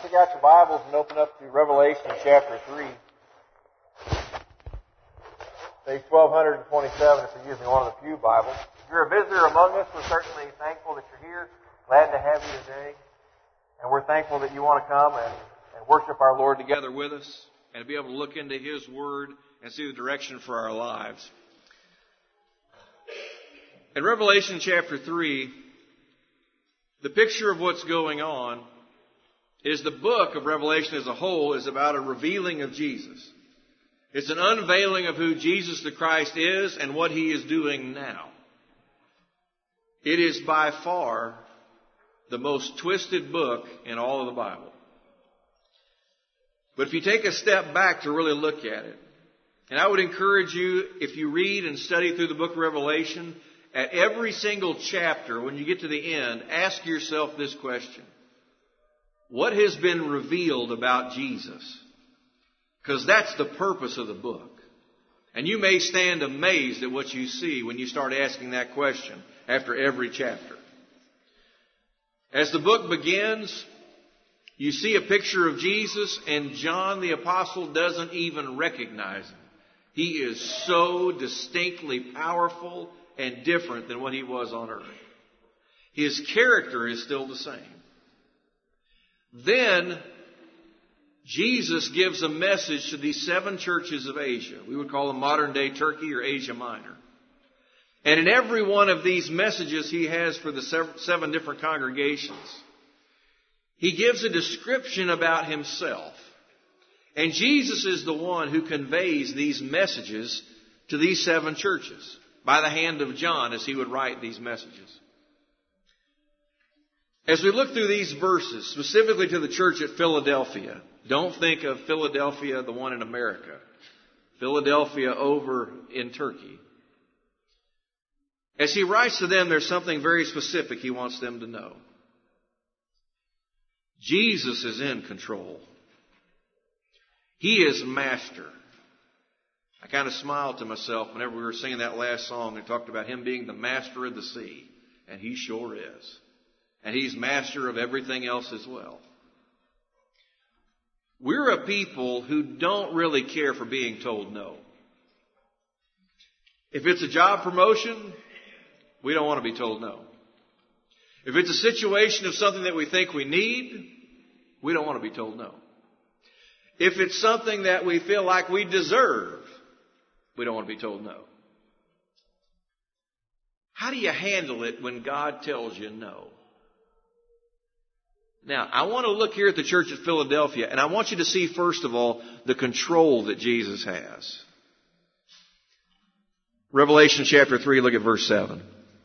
take out your Bibles and open up to Revelation chapter 3. Page 1227 if you're using one of the Pew Bibles. If you're a visitor among us, we're certainly thankful that you're here. Glad to have you today. And we're thankful that you want to come and worship our Lord together with us and to be able to look into His Word and see the direction for our lives. In Revelation chapter 3, the picture of what's going on is the book of Revelation as a whole is about a revealing of Jesus. It's an unveiling of who Jesus the Christ is and what He is doing now. It is by far the most twisted book in all of the Bible. But if you take a step back to really look at it, and I would encourage you, if you read and study through the book of Revelation, at every single chapter, when you get to the end, ask yourself this question. What has been revealed about Jesus? Because that's the purpose of the book. And you may stand amazed at what you see when you start asking that question after every chapter. As the book begins, you see a picture of Jesus, and John the Apostle doesn't even recognize Him. He is so distinctly powerful and different than what He was on earth. His character is still the same. Then, Jesus gives a message to these 7 churches of Asia. We would call them modern-day Turkey or Asia Minor. And in every one of these messages He has for the 7 different congregations, He gives a description about Himself. And Jesus is the one who conveys these messages to these 7 churches by the hand of John as he would write these messages. As we look through these verses, specifically to the church at Philadelphia, don't think of Philadelphia, the one in America. Philadelphia over in Turkey. As he writes to them, there's something very specific he wants them to know. Jesus is in control. He is master. I kind of smiled to myself whenever we were singing that last song and talked about Him being the master of the sea. And He sure is. And He's master of everything else as well. We're a people who don't really care for being told no. If it's a job promotion, we don't want to be told no. If it's a situation of something that we think we need, we don't want to be told no. If it's something that we feel like we deserve, we don't want to be told no. How do you handle it when God tells you no? Now, I want to look here at the church at Philadelphia, and I want you to see, first of all, the control that Jesus has. Revelation chapter 3, look at verse 7.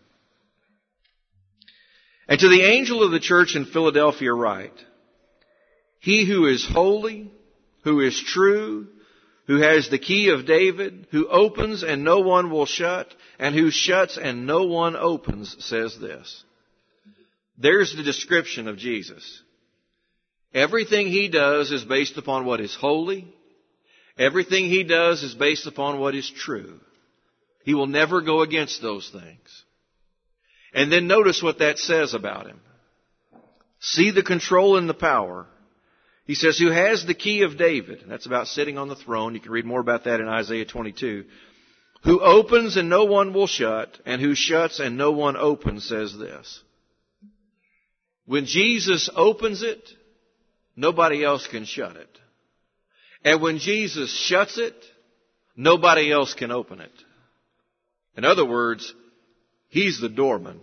And to the angel of the church in Philadelphia write, He who is holy, who is true, who has the key of David, who opens and no one will shut, and who shuts and no one opens, says this. There's the description of Jesus. Everything He does is based upon what is holy. Everything He does is based upon what is true. He will never go against those things. And then notice what that says about Him. See the control and the power. He says, who has the key of David. That's about sitting on the throne. You can read more about that in Isaiah 22. Who opens and no one will shut, and who shuts and no one opens, says this. When Jesus opens it, nobody else can shut it. And when Jesus shuts it, nobody else can open it. In other words, He's the doorman.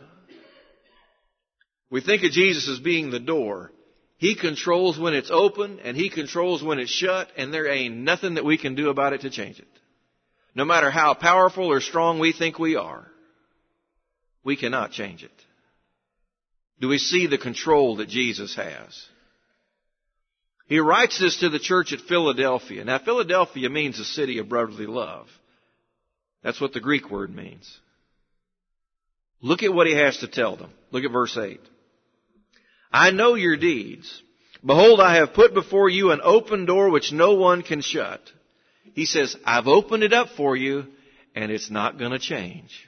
We think of Jesus as being the door. He controls when it's open and He controls when it's shut, and there ain't nothing that we can do about it to change it. No matter how powerful or strong we think we are, we cannot change it. Do we see the control that Jesus has? He writes this to the church at Philadelphia. Now, Philadelphia means a city of brotherly love. That's what the Greek word means. Look at what he has to tell them. Look at verse 8. I know your deeds. Behold, I have put before you an open door which no one can shut. He says, I've opened it up for you, and it's not going to change.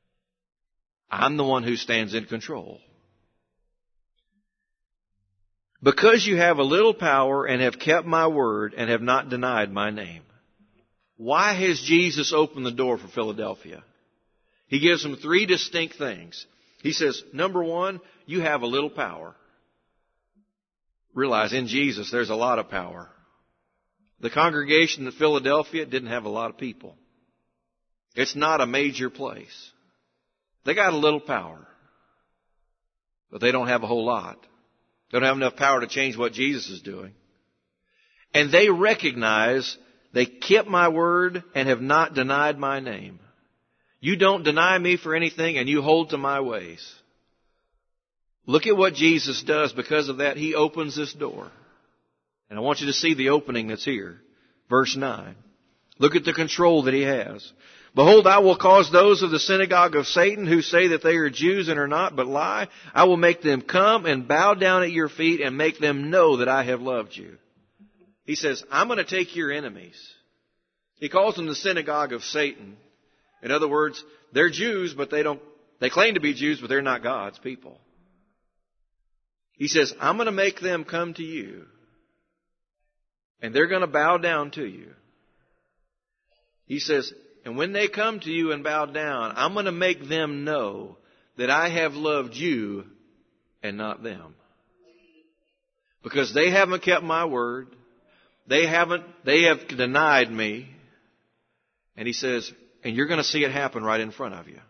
I'm the one who stands in control. Because you have a little power and have kept my word and have not denied my name. Why has Jesus opened the door for Philadelphia? He gives them three distinct things. He says, number one, you have a little power. Realize in Jesus there's a lot of power. The congregation in Philadelphia didn't have a lot of people. It's not a major place. They got a little power, but they don't have a whole lot. They don't have enough power to change what Jesus is doing. And they recognize they kept my word and have not denied my name. You don't deny me for anything, and you hold to my ways. Look at what Jesus does. Because of that, He opens this door. And I want you to see the opening that's here. Verse 9. Look at the control that He has. Behold, I will cause those of the synagogue of Satan who say that they are Jews and are not, but lie. I will make them come and bow down at your feet and make them know that I have loved you. He says, I'm going to take your enemies. He calls them the synagogue of Satan. In other words, they're Jews, but they claim to be Jews, but they're not God's people. He says, I'm going to make them come to you. And they're going to bow down to you. He says, and when they come to you and bow down, I'm going to make them know that I have loved you and not them. Because they haven't kept my word. They have denied me. And He says, and you're going to see it happen right in front of you.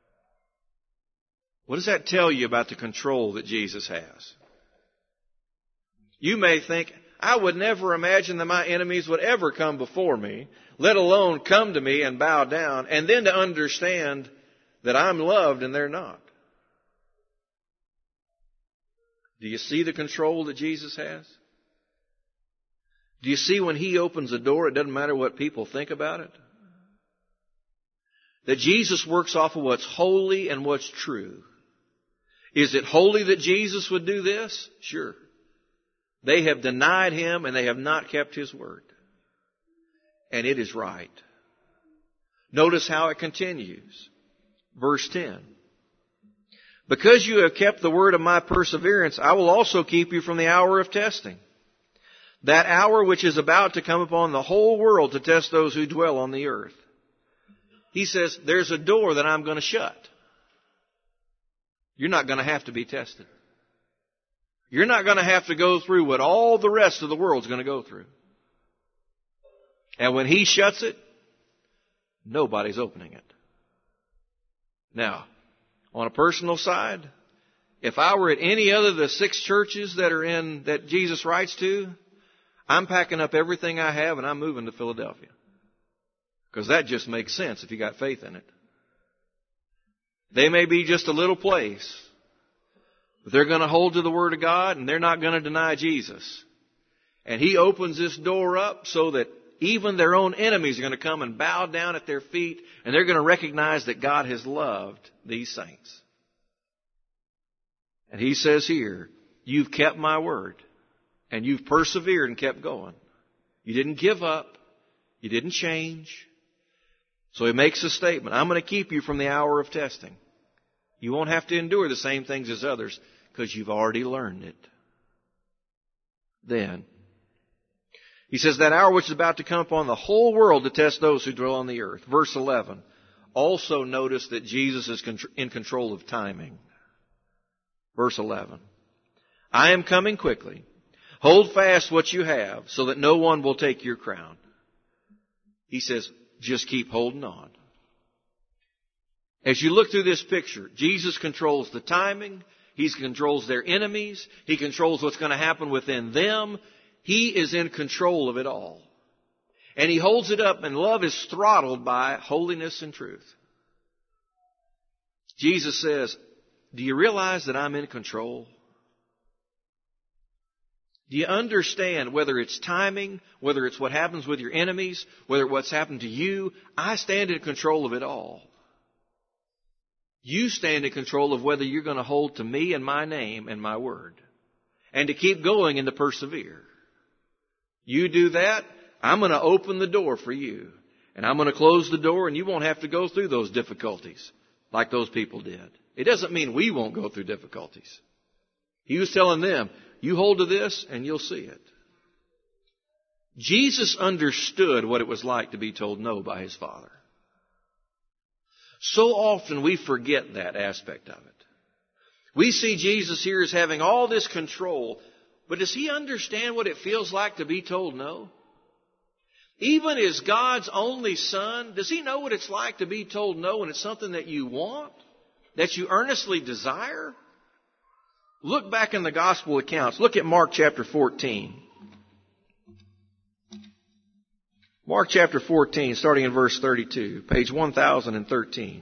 What does that tell you about the control that Jesus has? You may think, I would never imagine that my enemies would ever come before me, let alone come to me and bow down, and then to understand that I'm loved and they're not. Do you see the control that Jesus has? Do you see when He opens a door, it doesn't matter what people think about it? That Jesus works off of what's holy and what's true. Is it holy that Jesus would do this? Sure. They have denied Him and they have not kept His word. And it is right. Notice how it continues. Verse 10. Because you have kept the word of my perseverance, I will also keep you from the hour of testing. That hour which is about to come upon the whole world to test those who dwell on the earth. He says, there's a door that I'm going to shut. You're not going to have to be tested. You're not going to have to go through what all the rest of the world's going to go through. And when He shuts it, nobody's opening it. Now, on a personal side, if I were at any other of the 6 churches that Jesus writes to, I'm packing up everything I have and I'm moving to Philadelphia. Because that just makes sense if you got faith in it. They may be just a little place, but they're going to hold to the Word of God and they're not going to deny Jesus. And He opens this door up so that even their own enemies are going to come and bow down at their feet, and they're going to recognize that God has loved these saints. And He says here, you've kept my word, and you've persevered and kept going. You didn't give up. You didn't change. So He makes a statement. I'm going to keep you from the hour of testing. You won't have to endure the same things as others because you've already learned it. Then, He says, that hour which is about to come upon the whole world to test those who dwell on the earth. Verse 11. Also notice that Jesus is in control of timing. Verse 11. I am coming quickly. Hold fast what you have so that no one will take your crown. He says, just keep holding on. As you look through this picture, Jesus controls the timing. He controls their enemies. He controls what's going to happen within them. He is in control of it all. And He holds it up, and love is throttled by holiness and truth. Jesus says, do you realize that I'm in control? Do you understand whether it's timing, whether it's what happens with your enemies, whether what's happened to you? I stand in control of it all. You stand in control of whether you're going to hold to me and my name and my word. And to keep going and to persevere. You do that, I'm going to open the door for you. And I'm going to close the door, and you won't have to go through those difficulties like those people did. It doesn't mean we won't go through difficulties. He was telling them, you hold to this and you'll see it. Jesus understood what it was like to be told no by His Father. So often we forget that aspect of it. We see Jesus here as having all this control, but does He understand what it feels like to be told no? Even as God's only Son, does He know what it's like to be told no when it's something that you want, that you earnestly desire? Look back in the gospel accounts. Look at Mark chapter 14. Mark chapter 14, starting in verse 32, page 1013.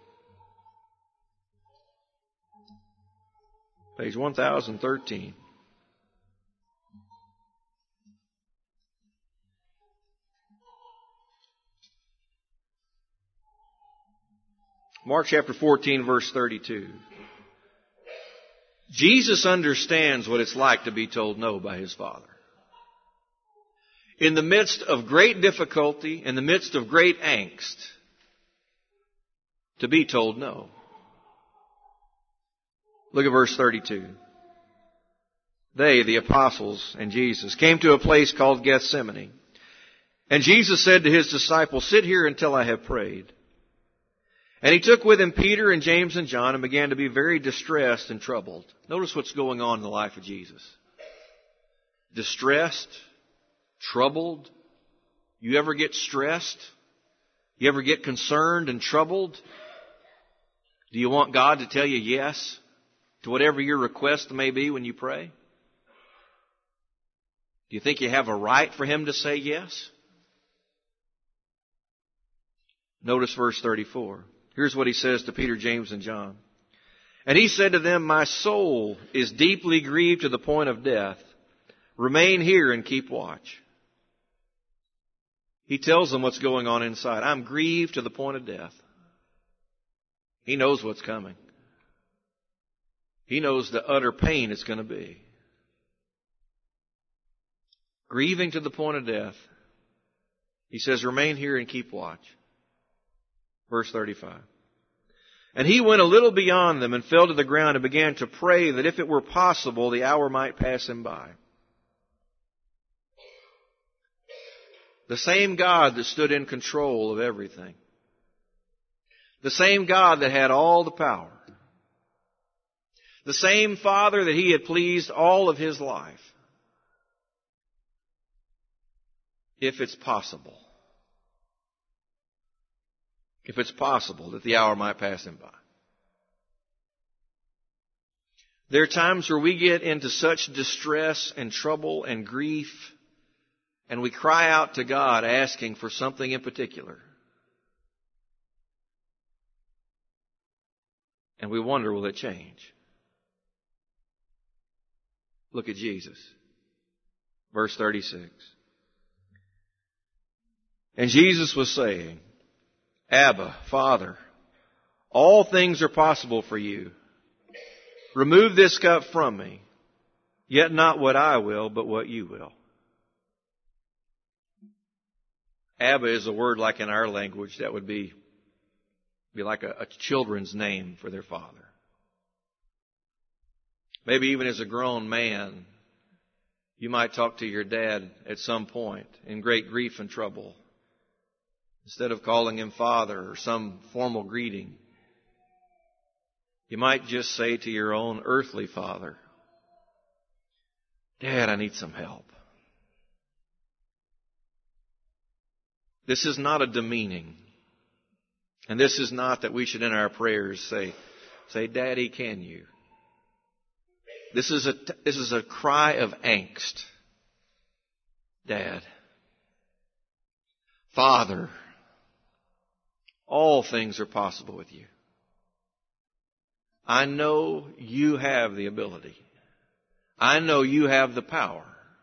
Page 1013. Mark chapter 14, verse 32. Jesus understands what it's like to be told no by His Father. In the midst of great difficulty, in the midst of great angst, to be told no. Look at verse 32. They, the apostles and Jesus, came to a place called Gethsemane. And Jesus said to His disciples, sit here until I have prayed. And He took with Him Peter and James and John and began to be very distressed and troubled. Notice what's going on in the life of Jesus. Distressed, troubled. You ever get stressed? You ever get concerned and troubled? Do you want God to tell you yes to whatever your request may be when you pray? Do you think you have a right for Him to say yes? Notice verse 34. Here's what He says to Peter, James, and John. And He said to them, my soul is deeply grieved to the point of death. Remain here and keep watch. He tells them what's going on inside. I'm grieved to the point of death. He knows what's coming. He knows the utter pain it's going to be. Grieving to the point of death. He says, remain here and keep watch. Verse 35. And He went a little beyond them and fell to the ground and began to pray that if it were possible, the hour might pass Him by. The same God that stood in control of everything. The same God that had all the power. The same Father that He had pleased all of His life. If it's possible. If it's possible that the hour might pass Him by. There are times where we get into such distress and trouble and grief, and we cry out to God asking for something in particular. And we wonder, will it change? Look at Jesus. Verse 36. And Jesus was saying, Abba, Father, all things are possible for you. Remove this cup from me, yet not what I will, but what you will. Abba is a word like in our language that would be like a children's name for their father. Maybe even as a grown man, you might talk to your dad at some point in great grief and trouble. Instead of calling him father or some formal greeting, you might just say to your own earthly father, Dad, I need some help. This is not a demeaning. And this is not that we should in our prayers say, Daddy, can you? This is a cry of angst. Dad. Father. All things are possible with you. I know you have the ability. I know you have the power.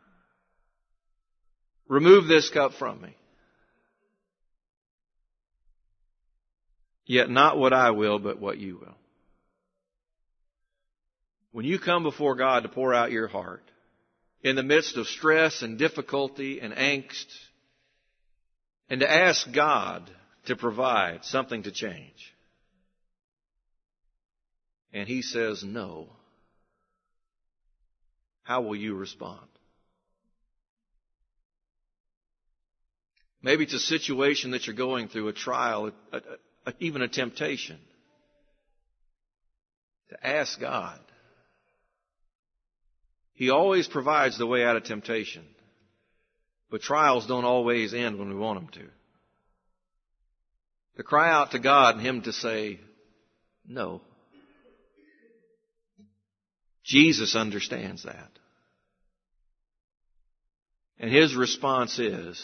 Remove this cup from me. Yet not what I will, but what you will. When you come before God to pour out your heart, in the midst of stress and difficulty and angst, and to ask God to provide something to change, and He says no, How will you respond? Maybe it's a situation that you're going through, a trial, even a temptation. To ask God. He always provides the way out of temptation. But trials don't always end when we want them to. To cry out to God and Him to say, no. Jesus understands that. And His response is,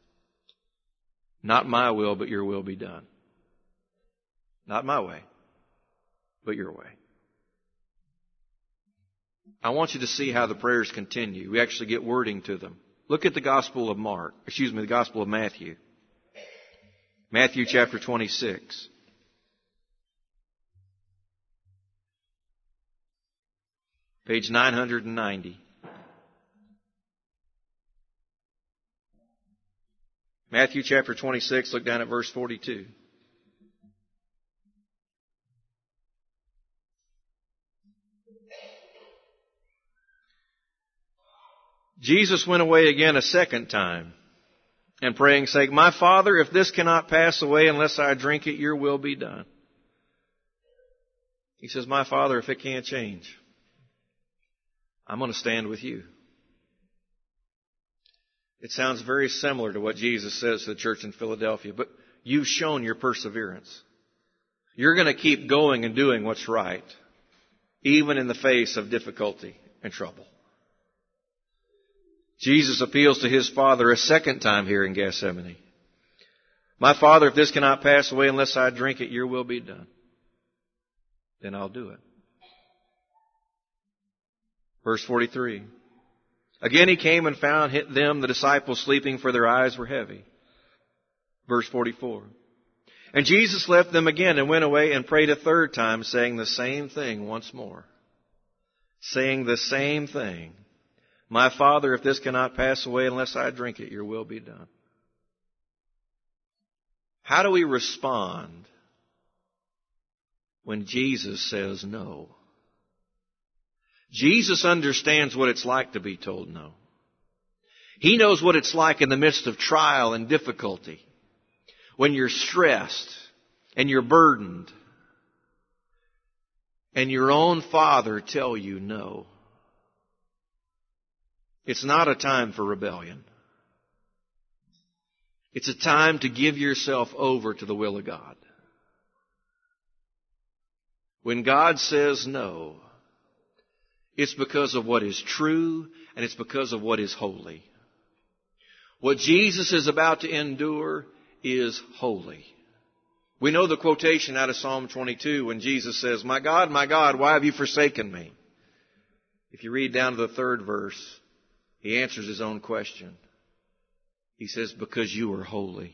not my will, but your will be done. Not my way, but your way. I want you to see how the prayers continue. We actually get wording to them. Look at the Gospel of the Gospel of Matthew. Matthew chapter 26. Page 990. Matthew chapter 26, look down at verse 42. Jesus went away again a second time, and praying, saying, My Father, if this cannot pass away unless I drink it, your will be done. He says, my Father, if it can't change, I'm going to stand with you. It sounds very similar to what Jesus says to the church in Philadelphia, but you've shown your perseverance. You're going to keep going and doing what's right, even in the face of difficulty and trouble. Jesus appeals to His Father a second time here in Gethsemane. My Father, if this cannot pass away unless I drink it, your will be done. Then I'll do it. Verse 43. Again He came and found them, the disciples, sleeping, for their eyes were heavy. Verse 44. And Jesus left them again and went away and prayed a third time, saying the same thing once more. Saying the same thing. My Father, if this cannot pass away unless I drink it, your will be done. How do we respond when Jesus says no? Jesus understands what it's like to be told no. He knows what it's like in the midst of trial and difficulty, when you're stressed and you're burdened, and your own Father tell you no. It's not a time for rebellion. It's a time to give yourself over to the will of God. When God says no, it's because of what is true and it's because of what is holy. What Jesus is about to endure is holy. We know the quotation out of Psalm 22 when Jesus says, my God, why have you forsaken me? If you read down to the third verse, He answers His own question. He says, because you are holy.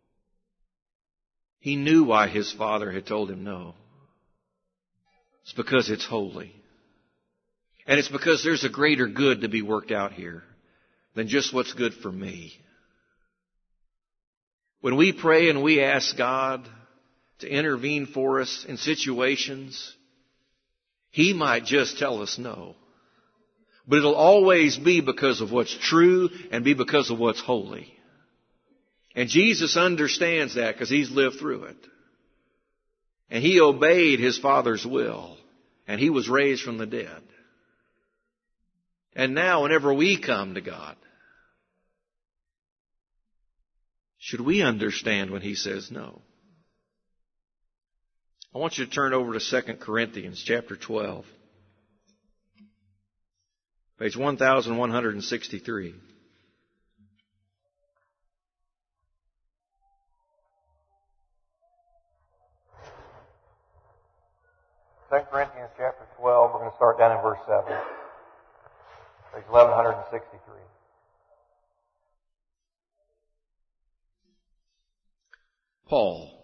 He knew why His Father had told Him no. It's because it's holy. And it's because there's a greater good to be worked out here than just what's good for me. When we pray and we ask God to intervene for us in situations, He might just tell us no. But it'll always be because of what's true and be because of what's holy. And Jesus understands that because He's lived through it. And He obeyed His Father's will. And He was raised from the dead. And now whenever we come to God, should we understand when He says no? I want you to turn over to 2 Corinthians chapter 12. Page 1163. 2 Corinthians chapter 12, we're going to start down in verse 7. Page 1163. Paul.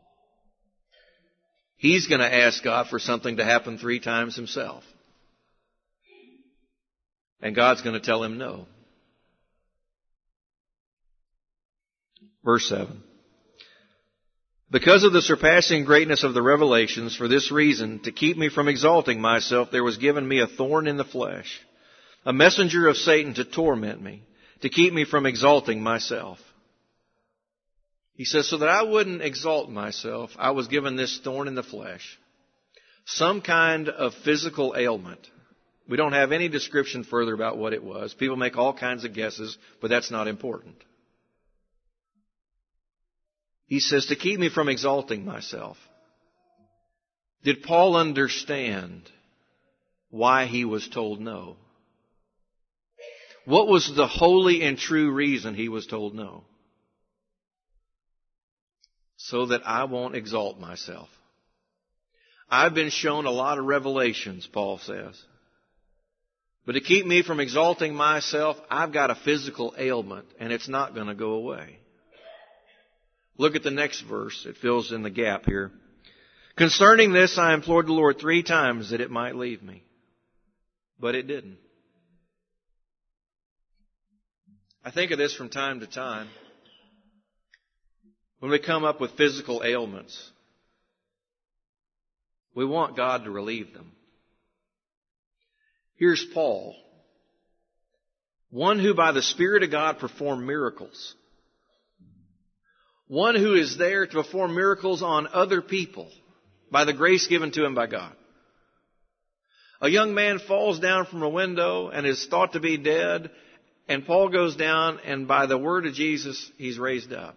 He's going to ask God for something to happen 3 times himself. And God's going to tell him no. Verse 7. Because of the surpassing greatness of the revelations, for this reason, to keep me from exalting myself, there was given me a thorn in the flesh, a messenger of Satan to torment me, to keep me from exalting myself. He says, so that I wouldn't exalt myself, I was given this thorn in the flesh. Some kind of physical ailment. We don't have any description further about what it was. People make all kinds of guesses, but that's not important. He says, to keep me from exalting myself. Did Paul understand why he was told no? What was the holy and true reason he was told no? So that I won't exalt myself. I've been shown a lot of revelations, Paul says. But to keep me from exalting myself, I've got a physical ailment, and it's not going to go away. Look at the next verse. It fills in the gap here. Concerning this, I implored the Lord 3 times that it might leave me. But it didn't. I think of this from time to time. When we come up with physical ailments, we want God to relieve them. Here's Paul, one who by the Spirit of God performed miracles. One who is there to perform miracles on other people by the grace given to him by God. A young man falls down from a window and is thought to be dead, and Paul goes down, and by the word of Jesus, he's raised up.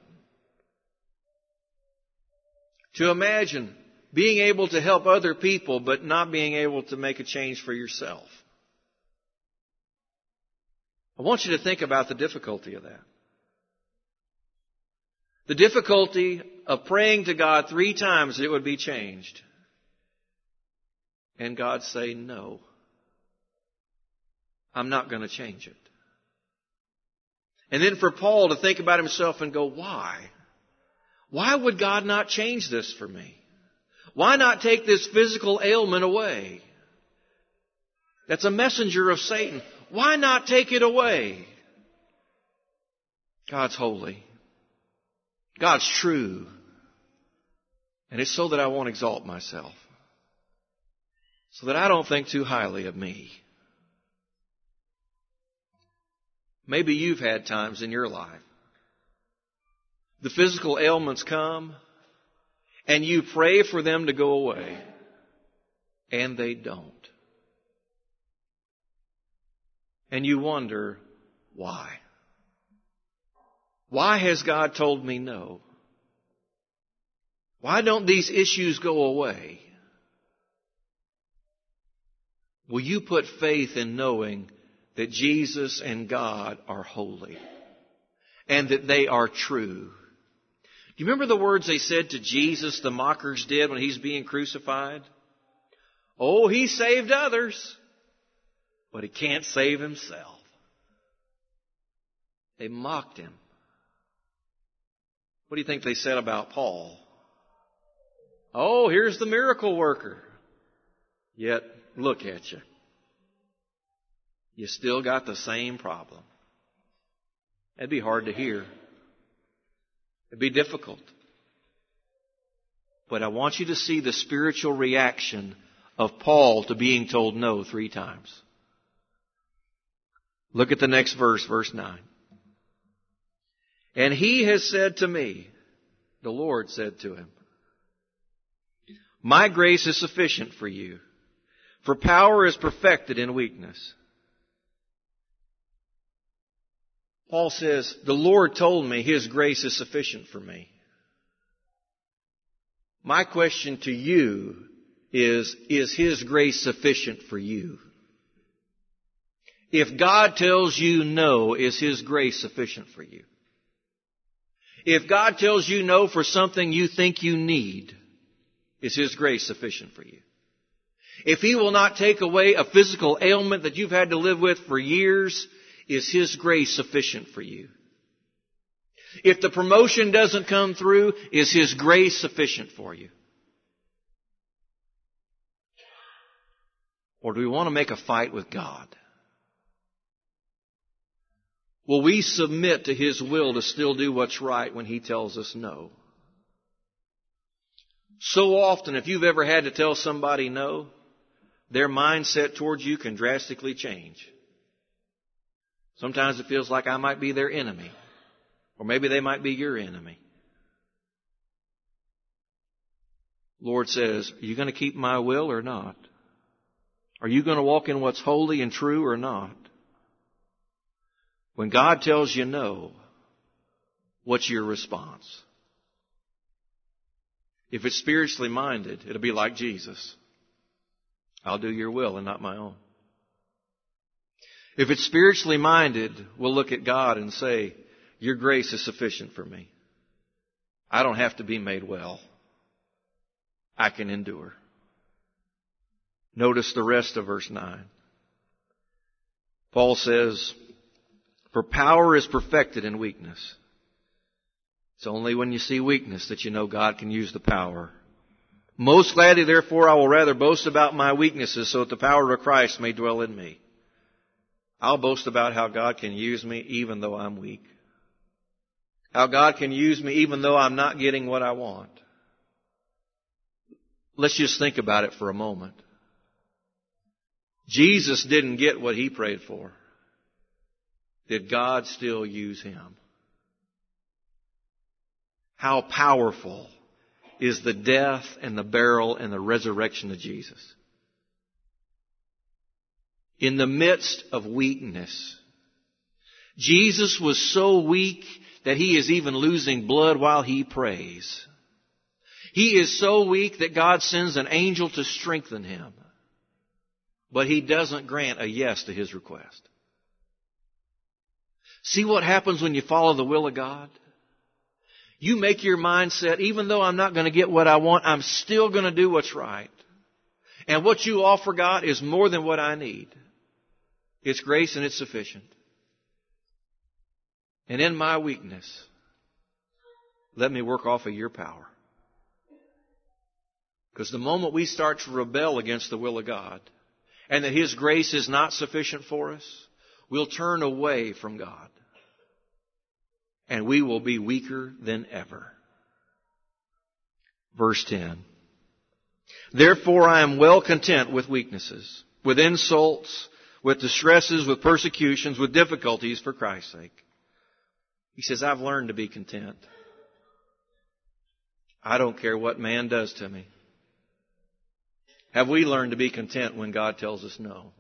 To imagine being able to help other people, but not being able to make a change for yourself. I want you to think about the difficulty of that. The difficulty of praying to God 3 times that it would be changed. And God say, no, I'm not going to change it. And then for Paul to think about himself and go, why? Why would God not change this for me? Why not take this physical ailment away? That's a messenger of Satan. Why not take it away? God's holy. God's true. And it's so that I won't exalt myself. So that I don't think too highly of me. Maybe you've had times in your life. The physical ailments come, and you pray for them to go away, and they don't. And you wonder, why? Why has God told me no? Why don't these issues go away? Will you put faith in knowing that Jesus and God are holy and that they are true? Do you remember the words they said to Jesus, the mockers did when he's being crucified? Oh, he saved others, but he can't save himself. They mocked him. What do you think they said about Paul? Oh, here's the miracle worker. Yet, look at you. You still got the same problem. That'd be hard to hear. It'd be difficult. But I want you to see the spiritual reaction of Paul to being told no 3 times. Look at the next verse, verse 9. And he has said to me, the Lord said to him, my grace is sufficient for you, for power is perfected in weakness. Paul says, the Lord told me His grace is sufficient for me. My question to you is His grace sufficient for you? If God tells you no, is His grace sufficient for you? If God tells you no for something you think you need, is His grace sufficient for you? If He will not take away a physical ailment that you've had to live with for years, is His grace sufficient for you? If the promotion doesn't come through, is His grace sufficient for you? Or do we want to make a fight with God? Will we submit to His will to still do what's right when He tells us no? So often, if you've ever had to tell somebody no, their mindset towards you can drastically change. Sometimes it feels like I might be their enemy. Or maybe they might be your enemy. Lord says, are you going to keep my will or not? Are you going to walk in what's holy and true or not? When God tells you no, what's your response? If it's spiritually minded, it'll be like Jesus. I'll do your will and not my own. If it's spiritually minded, we'll look at God and say, your grace is sufficient for me. I don't have to be made well. I can endure. Notice the rest of verse 9. Paul says, for power is perfected in weakness. It's only when you see weakness that you know God can use the power. Most gladly, therefore, I will rather boast about my weaknesses so that the power of Christ may dwell in me. I'll boast about how God can use me even though I'm weak. How God can use me even though I'm not getting what I want. Let's just think about it for a moment. Jesus didn't get what he prayed for. Did God still use him? How powerful is the death and the burial and the resurrection of Jesus? In the midst of weakness, Jesus was so weak that he is even losing blood while he prays. He is so weak that God sends an angel to strengthen him. But he doesn't grant a yes to his request. See what happens when you follow the will of God? You make your mindset, even though I'm not going to get what I want, I'm still going to do what's right. And what you offer God is more than what I need. It's grace and it's sufficient. And in my weakness, let me work off of your power. Because the moment we start to rebel against the will of God, and that his grace is not sufficient for us, we'll turn away from God. And we will be weaker than ever. Verse 10. Therefore I am well content with weaknesses, with insults, with distresses, with persecutions, with difficulties for Christ's sake. He says, I've learned to be content. I don't care what man does to me. Have we learned to be content when God tells us no?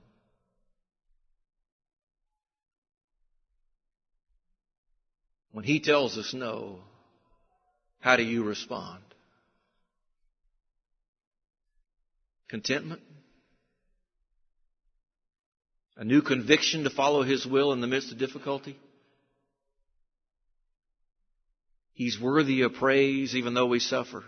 When he tells us no, how do you respond? Contentment? A new conviction to follow his will in the midst of difficulty? He's worthy of praise even though we suffer.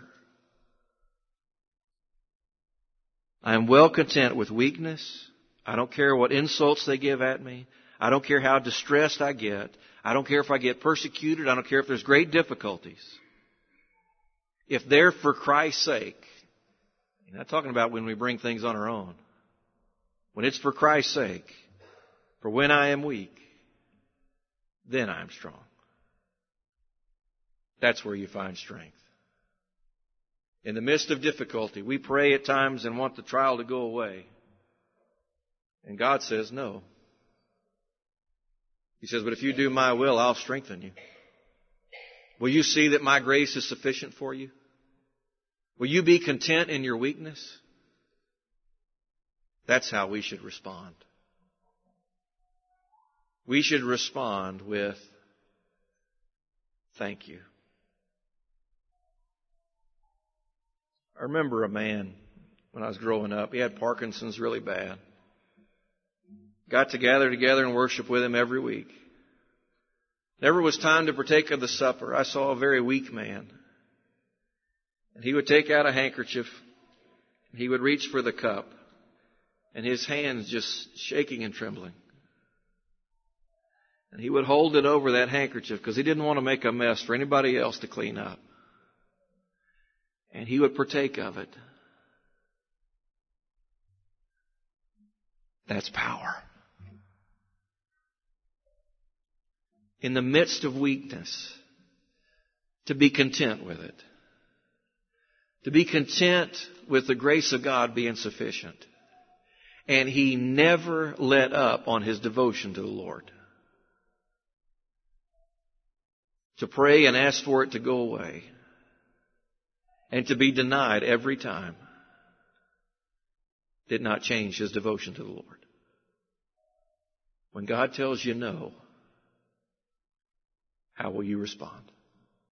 I am well content with weakness. I don't care what insults they give at me. I don't care how distressed I get. I don't care if I get persecuted. I don't care if there's great difficulties. If they're for Christ's sake, I'm not talking about when we bring things on our own. When it's for Christ's sake, for when I am weak, then I am strong. That's where you find strength. In the midst of difficulty, we pray at times and want the trial to go away. And God says no. He says, but if you do my will, I'll strengthen you. Will you see that my grace is sufficient for you? Will you be content in your weakness? That's how we should respond. We should respond with thank you. I remember a man when I was growing up. He had Parkinson's really bad. Got to gather together and worship with him every week. Never was time to partake of the supper. I saw a very weak man. And he would take out a handkerchief. He would reach for the cup. And his hands just shaking and trembling. And he would hold it over that handkerchief because he didn't want to make a mess for anybody else to clean up. And he would partake of it. That's power. In the midst of weakness, to be content with it. To be content with the grace of God being sufficient. And he never let up on his devotion to the Lord. to pray and ask for it to go away, and to be denied every time, did not change his devotion to the Lord. When God tells you no, how will you respond?